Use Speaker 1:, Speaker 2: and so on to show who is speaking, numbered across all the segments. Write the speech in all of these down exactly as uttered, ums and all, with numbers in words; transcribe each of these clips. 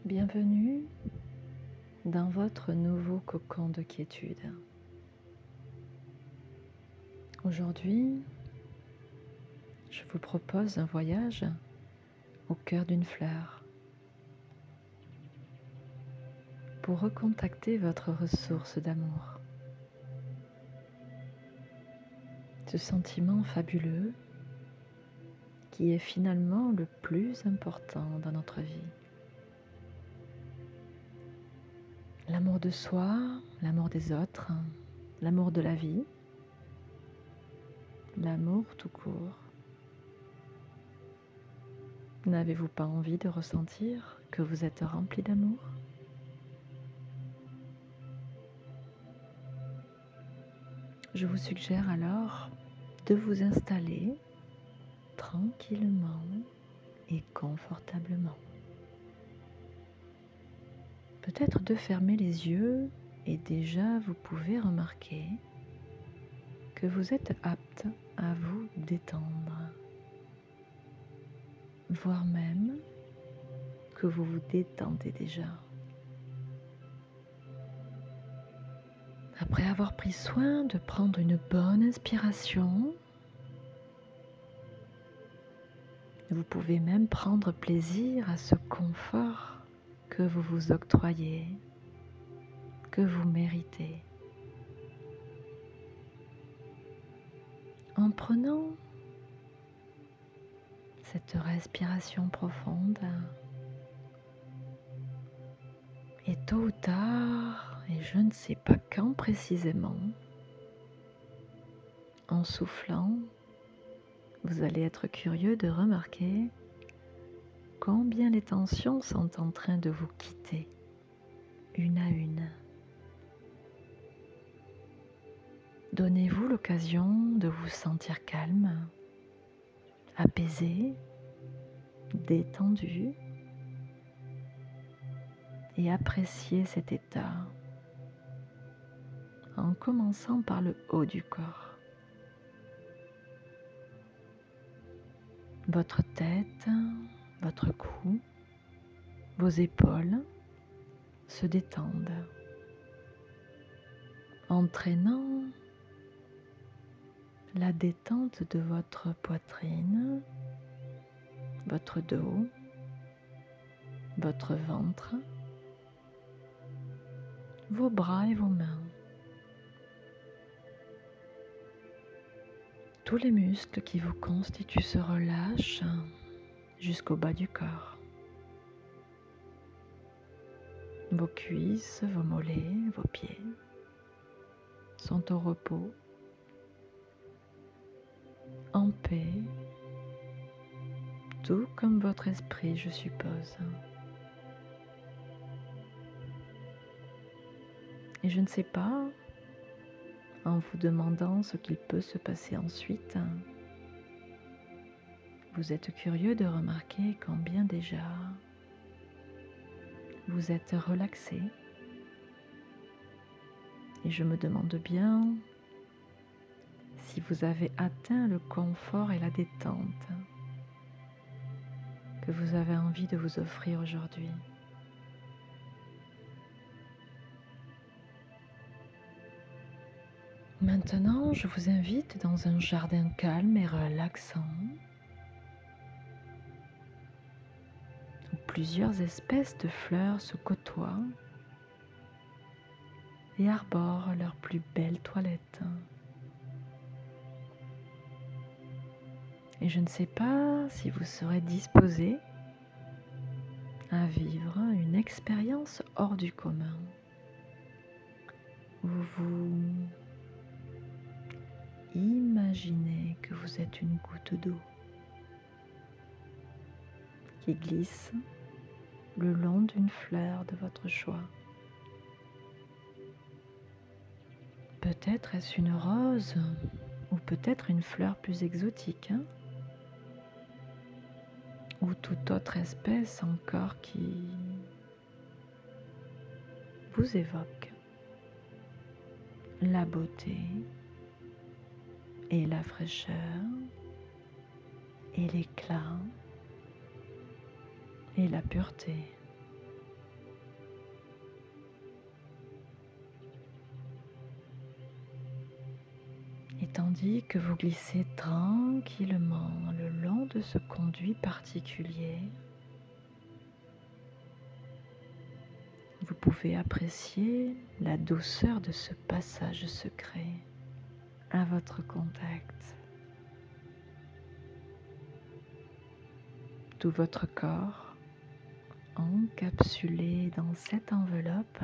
Speaker 1: Bienvenue dans votre nouveau cocon de quiétude. Aujourd'hui, je vous propose un voyage au cœur d'une fleur pour recontacter votre ressource d'amour. Ce sentiment fabuleux qui est finalement le plus important dans notre vie. L'amour de soi, l'amour des autres, l'amour de la vie, l'amour tout court. N'avez-vous pas envie de ressentir que vous êtes rempli d'amour ? Je vous suggère alors de vous installer tranquillement et confortablement. Peut-être de fermer les yeux et déjà vous pouvez remarquer que vous êtes apte à vous détendre, voire même que vous vous détendez déjà. Après avoir pris soin de prendre une bonne inspiration, vous pouvez même prendre plaisir à ce confort que vous vous octroyez, que vous méritez. En prenant cette respiration profonde, et tôt ou tard, et je ne sais pas quand précisément, en soufflant, vous allez être curieux de remarquer combien les tensions sont en train de vous quitter, une à une. Donnez-vous l'occasion de vous sentir calme, apaisé, détendu et appréciez cet état en commençant par le haut du corps. Votre tête, votre cou, vos épaules se détendent, entraînant la détente de votre poitrine, votre dos, votre ventre, vos bras et vos mains. Tous les muscles qui vous constituent se relâchent jusqu'au bas du corps. Vos cuisses, vos mollets, vos pieds sont au repos, en paix, tout comme votre esprit, je suppose. Et je ne sais pas, en vous demandant ce qu'il peut se passer ensuite, vous êtes curieux de remarquer combien déjà vous êtes relaxé. Et je me demande bien si vous avez atteint le confort et la détente que vous avez envie de vous offrir aujourd'hui. Maintenant, je vous invite dans un jardin calme et relaxant où plusieurs espèces de fleurs se côtoient et arborent leurs plus belles toilettes. Et je ne sais pas si vous serez disposé à vivre une expérience hors du commun, où vous imaginez que vous êtes une goutte d'eau qui glisse le long d'une fleur de votre choix. Peut-être est-ce une rose ou peut-être une fleur plus exotique, hein, ou toute autre espèce encore qui vous évoque la beauté et la fraîcheur et l'éclat et la pureté. tandis que vous glissez tranquillement le long de ce conduit particulier, vous pouvez apprécier la douceur de ce passage secret à votre contact. Tout votre corps encapsulé dans cette enveloppe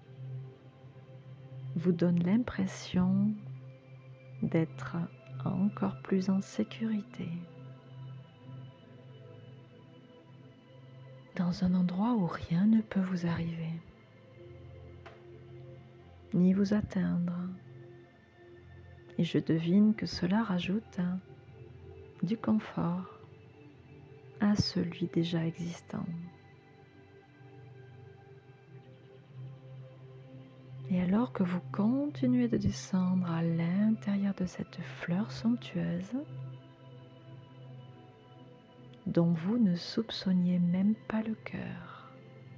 Speaker 1: vous donne l'impression d'être encore plus en sécurité, dans un endroit où rien ne peut vous arriver, ni vous atteindre. Et je devine que cela rajoute du confort à celui déjà existant. Et alors que vous continuez de descendre à l'intérieur de cette fleur somptueuse, dont vous ne soupçonniez même pas le cœur,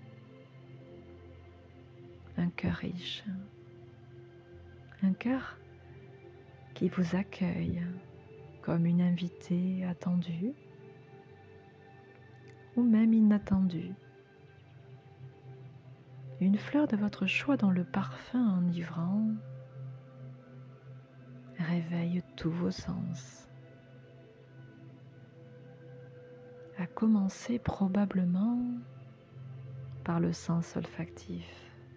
Speaker 1: un cœur riche, un cœur qui vous accueille comme une invitée attendue ou même inattendue. Une fleur de votre choix dont le parfum enivrant réveille tous vos sens, à commencer probablement par le sens olfactif.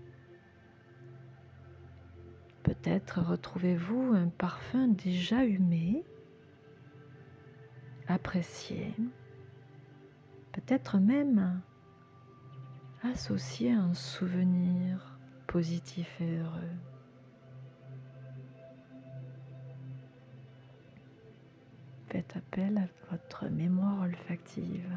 Speaker 1: Peut-être retrouvez-vous un parfum déjà humé, apprécié, peut-être même associé à un souvenir positif et heureux. Faites appel à votre mémoire olfactive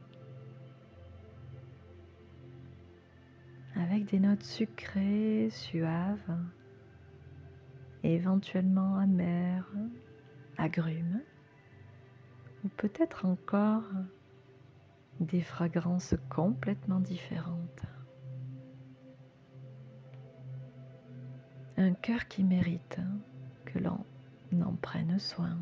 Speaker 1: avec des notes sucrées, suaves, éventuellement amères, agrumes, ou peut-être encore des fragrances complètement différentes. Un cœur qui mérite que l'on en prenne soin.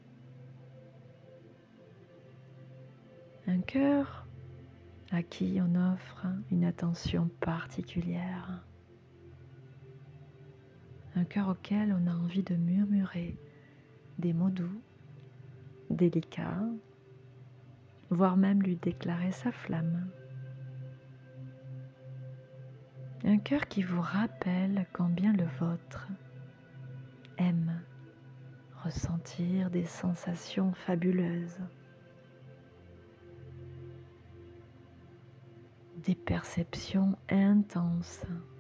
Speaker 1: Un cœur à qui on offre une attention particulière. Un cœur auquel on a envie de murmurer des mots doux, délicats, voire même lui déclarer sa flamme. Un cœur qui vous rappelle combien le vôtre aime ressentir des sensations fabuleuses, des perceptions intenses,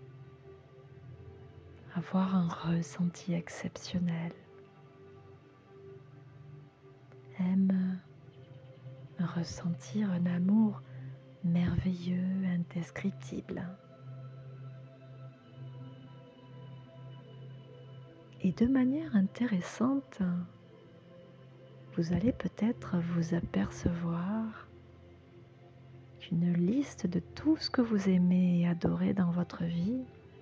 Speaker 1: avoir un ressenti exceptionnel, aime ressentir un amour merveilleux, indescriptible. Et de manière intéressante, vous allez peut-être vous apercevoir qu'une liste de tout ce que vous aimez et adorez dans votre vie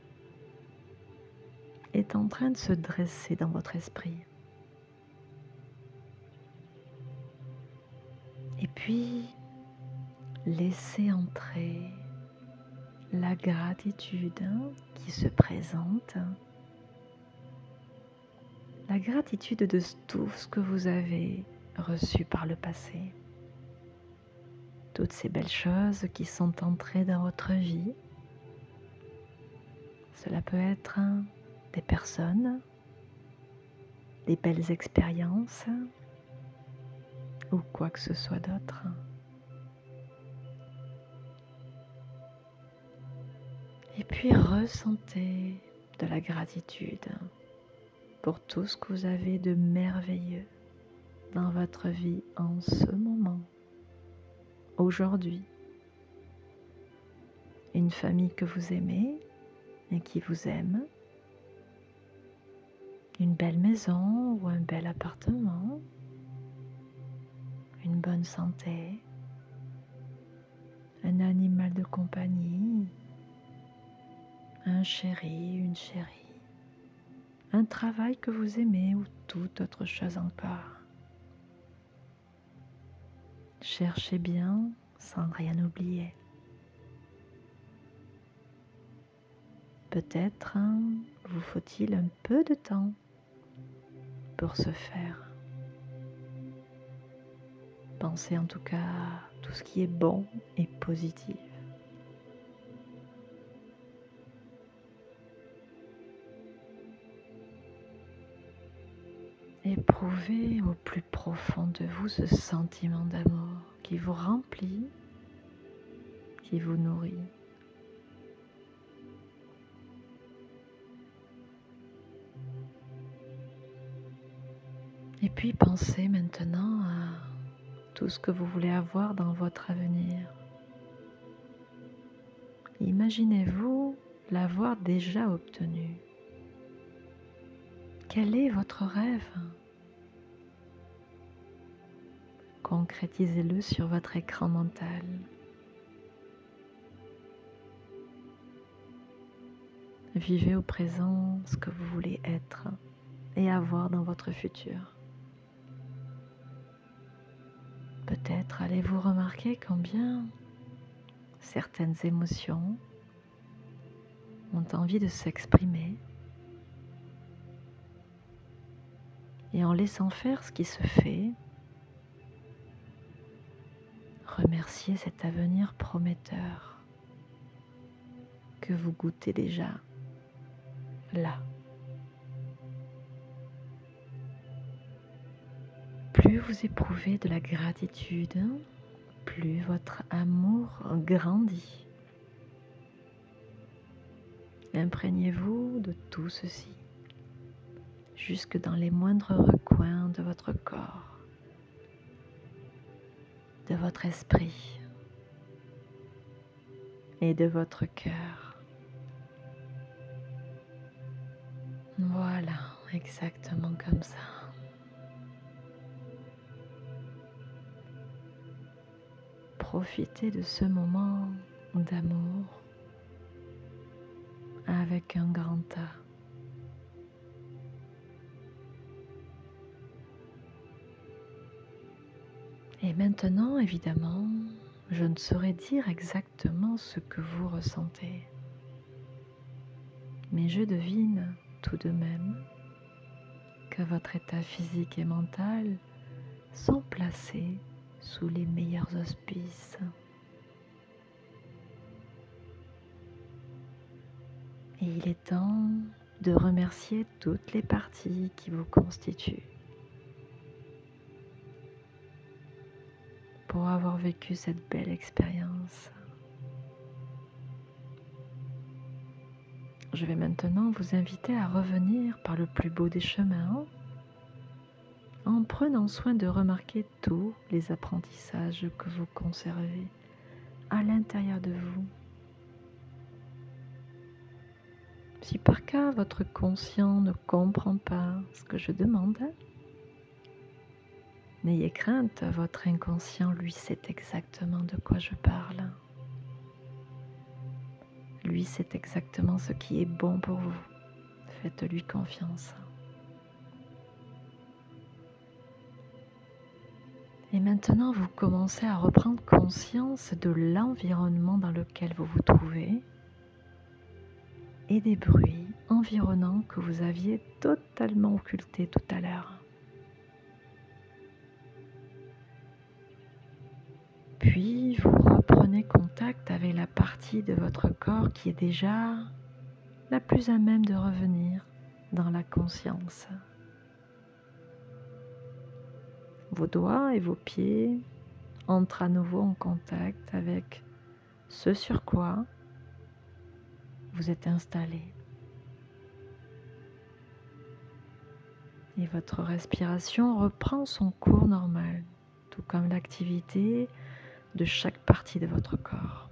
Speaker 1: est en train de se dresser dans votre esprit. Et puis, laissez entrer la gratitude qui se présente, la gratitude de tout ce que vous avez reçu par le passé, toutes ces belles choses qui sont entrées dans votre vie. Cela peut être des personnes, des belles expériences ou quoi que ce soit d'autre. Et puis ressentez de la gratitude pour tout ce que vous avez de merveilleux dans votre vie en ce moment, aujourd'hui. Une famille que vous aimez et qui vous aime, une belle maison ou un bel appartement, une bonne santé, un animal de compagnie, un chéri, une chérie, un travail que vous aimez ou toute autre chose encore. Cherchez bien sans rien oublier. Peut-être hein, vous faut-il un peu de temps pour ce faire. Pensez en tout cas à tout ce qui est bon et positif. Éprouvez au plus profond de vous ce sentiment d'amour qui vous remplit, qui vous nourrit. Et puis pensez maintenant à tout ce que vous voulez avoir dans votre avenir. Imaginez-vous l'avoir déjà obtenu. Quel est votre rêve? Concrétisez-le sur votre écran mental. Vivez au présent ce que vous voulez être et avoir dans votre futur. Peut-être allez-vous remarquer combien certaines émotions ont envie de s'exprimer et en laissant faire ce qui se fait, remerciez cet avenir prometteur que vous goûtez déjà là. Plus vous éprouvez de la gratitude, plus votre amour grandit. Imprégnez-vous de tout ceci, jusque dans les moindres recoins de votre corps, de votre esprit et de votre cœur. Voilà, exactement comme ça. Profitez de ce moment d'amour avec un grand A. Et maintenant, évidemment, je ne saurais dire exactement ce que vous ressentez, mais je devine tout de même que votre état physique et mental sont placés sous les meilleurs auspices. Et il est temps de remercier toutes les parties qui vous constituent pour avoir vécu cette belle expérience. Je vais maintenant vous inviter à revenir par le plus beau des chemins en prenant soin de remarquer tous les apprentissages que vous conservez à l'intérieur de vous. Si par cas votre conscient ne comprend pas ce que je demande, n'ayez crainte, votre inconscient lui sait exactement de quoi je parle. Lui sait exactement ce qui est bon pour vous. Faites-lui confiance. Et maintenant, vous commencez à reprendre conscience de l'environnement dans lequel vous vous trouvez et des bruits environnants que vous aviez totalement occultés tout à l'heure. Puis, vous reprenez contact avec la partie de votre corps qui est déjà la plus à même de revenir dans la conscience. Vos doigts et vos pieds entrent à nouveau en contact avec ce sur quoi vous êtes installé. Et votre respiration reprend son cours normal, tout comme l'activité de chaque partie de votre corps.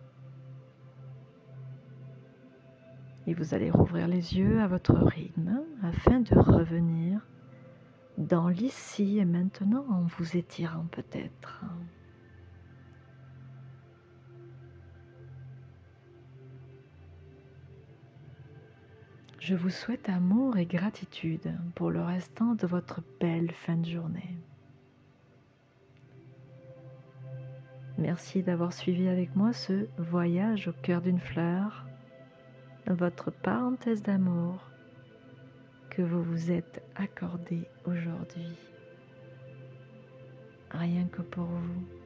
Speaker 1: Et vous allez rouvrir les yeux à votre rythme afin de revenir dans l'ici et maintenant en vous étirant peut-être. Je vous souhaite amour et gratitude pour le restant de votre belle fin de journée. Merci d'avoir suivi avec moi ce voyage au cœur d'une fleur, votre parenthèse d'amour que vous vous êtes accordé aujourd'hui, rien que pour vous.